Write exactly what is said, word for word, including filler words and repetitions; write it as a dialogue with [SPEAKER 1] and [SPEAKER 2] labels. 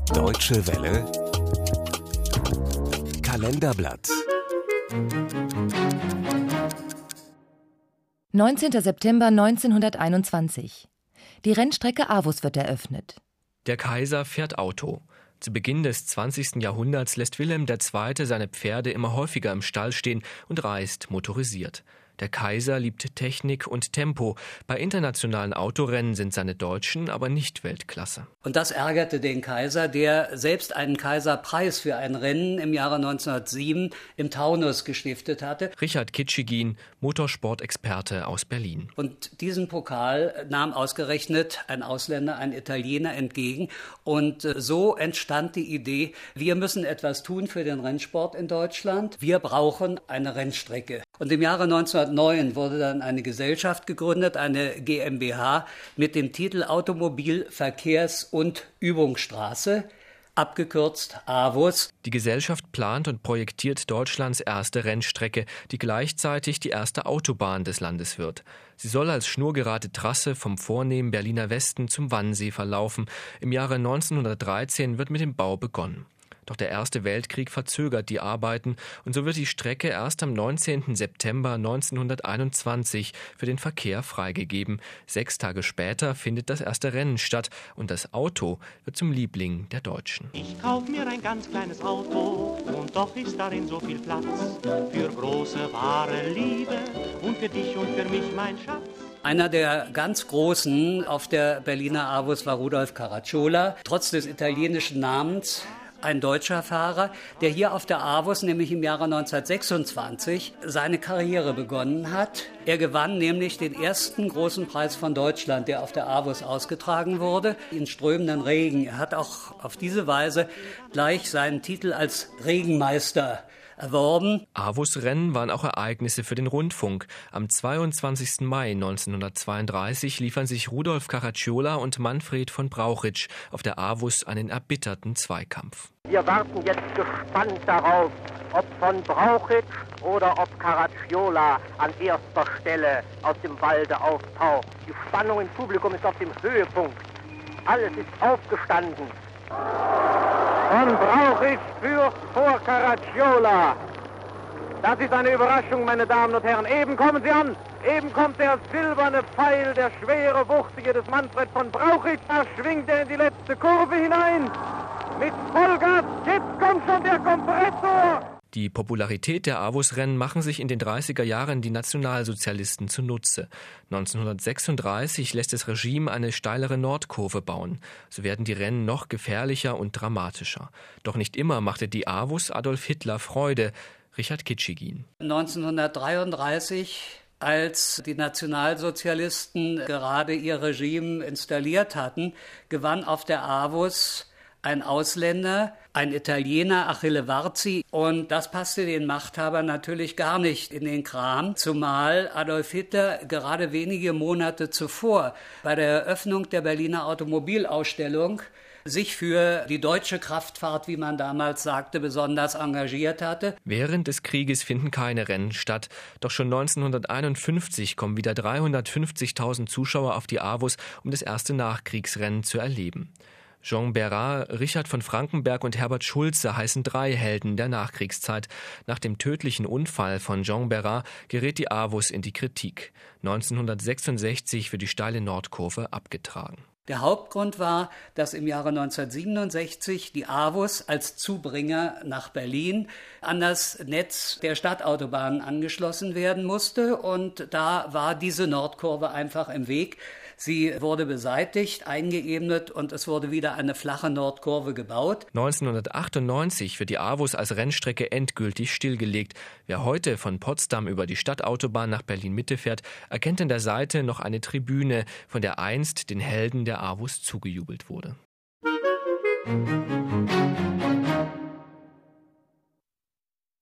[SPEAKER 1] Deutsche Welle Kalenderblatt.
[SPEAKER 2] neunzehnter September neunzehnhunderteinundzwanzig. Die Rennstrecke Avus wird eröffnet.
[SPEAKER 3] Der Kaiser fährt Auto. Zu Beginn des zwanzigsten Jahrhunderts lässt Wilhelm der Zweite seine Pferde immer häufiger im Stall stehen und reist motorisiert. Der Kaiser liebt Technik und Tempo. Bei internationalen Autorennen sind seine Deutschen aber nicht Weltklasse.
[SPEAKER 4] Und das ärgerte den Kaiser, der selbst einen Kaiserpreis für ein Rennen im Jahre neunzehnhundertsieben im Taunus gestiftet hatte.
[SPEAKER 3] Richard Kitschigin, Motorsportexperte aus Berlin.
[SPEAKER 4] Und diesen Pokal nahm ausgerechnet ein Ausländer, ein Italiener entgegen. Und so entstand die Idee, wir müssen etwas tun für den Rennsport in Deutschland. Wir brauchen eine Rennstrecke. Und im Jahre neunzehnhundertneun wurde dann eine Gesellschaft gegründet, eine GmbH mit dem Titel Automobil-, Verkehrs- und Übungsstraße, abgekürzt Avus.
[SPEAKER 3] Die Gesellschaft plant und projektiert Deutschlands erste Rennstrecke, die gleichzeitig die erste Autobahn des Landes wird. Sie soll als schnurgerade Trasse vom vornehmen Berliner Westen zum Wannsee verlaufen. Im Jahre neunzehnhundertdreizehn wird mit dem Bau begonnen. Doch der Erste Weltkrieg verzögert die Arbeiten und so wird die Strecke erst am neunzehnten September neunzehnhunderteinundzwanzig für den Verkehr freigegeben. Sechs Tage später findet das erste Rennen statt und das Auto wird zum Liebling der Deutschen.
[SPEAKER 5] Ich kauf mir ein ganz kleines Auto und doch ist darin so viel Platz für große, wahre Liebe und für dich und für mich, mein Schatz.
[SPEAKER 4] Einer der ganz Großen auf der Berliner Avus war Rudolf Caracciola, trotz des italienischen Namens. Ein deutscher Fahrer, der hier auf der Avus, nämlich im Jahre neunzehnhundertsechsundzwanzig, seine Karriere begonnen hat. Er gewann nämlich den ersten großen Preis von Deutschland, der auf der Avus ausgetragen wurde, in strömenden Regen. Er hat auch auf diese Weise gleich seinen Titel als Regenmeister erworben.
[SPEAKER 3] Avus-Rennen waren auch Ereignisse für den Rundfunk. Am zweiundzwanzigsten Mai neunzehnhundertzweiunddreißig liefern sich Rudolf Caracciola und Manfred von Brauchitsch auf der Avus einen erbitterten Zweikampf.
[SPEAKER 6] Wir warten jetzt gespannt darauf, ob von Brauchitsch oder ob Caracciola an erster Stelle aus dem Walde auftaucht. Die Spannung im Publikum ist auf dem Höhepunkt. Alles ist aufgestanden. Von Brauchitsch führt vor Caracciola. Das ist eine Überraschung, meine Damen und Herren. Eben kommen sie an. Eben kommt der silberne Pfeil, der schwere, wuchtige des Manfred von Brauchitsch. Da schwingt er in die letzte Kurve hinein. Mit Vollgas. Jetzt kommt schon der Kompressor.
[SPEAKER 3] Die Popularität der Avus-Rennen machen sich in den dreißiger Jahren die Nationalsozialisten zunutze. neunzehnhundertsechsunddreißig lässt das Regime eine steilere Nordkurve bauen. So werden die Rennen noch gefährlicher und dramatischer. Doch nicht immer machte die Avus Adolf Hitler Freude. Richard Kitschigin.
[SPEAKER 4] neunzehnhundertdreiunddreißig, als die Nationalsozialisten gerade ihr Regime installiert hatten, gewann auf der Avus ein Ausländer, ein Italiener, Achille Varzi. Und das passte den Machthabern natürlich gar nicht in den Kram, zumal Adolf Hitler gerade wenige Monate zuvor bei der Eröffnung der Berliner Automobilausstellung sich für die deutsche Kraftfahrt, wie man damals sagte, besonders engagiert hatte.
[SPEAKER 3] Während des Krieges finden keine Rennen statt. Doch schon neunzehnhunderteinundfünfzig kommen wieder dreihundertfünfzigtausend Zuschauer auf die Avus, um das erste Nachkriegsrennen zu erleben. Jean Bérard, Richard von Frankenberg und Herbert Schulze heißen drei Helden der Nachkriegszeit. Nach dem tödlichen Unfall von Jean Bérard gerät die Avus in die Kritik. neunzehnhundertsechsundsechzig wird die steile Nordkurve abgetragen.
[SPEAKER 4] Der Hauptgrund war, dass im Jahre neunzehnhundertsiebenundsechzig die Avus als Zubringer nach Berlin an das Netz der Stadtautobahnen angeschlossen werden musste. Und da war diese Nordkurve einfach im Weg. Sie wurde beseitigt, eingeebnet und es wurde wieder eine flache Nordkurve gebaut.
[SPEAKER 3] neunzehnhundertachtundneunzig wird die Avus als Rennstrecke endgültig stillgelegt. Wer heute von Potsdam über die Stadtautobahn nach Berlin-Mitte fährt, erkennt an der Seite noch eine Tribüne, von der einst den Helden der Avus zugejubelt wurde. Musik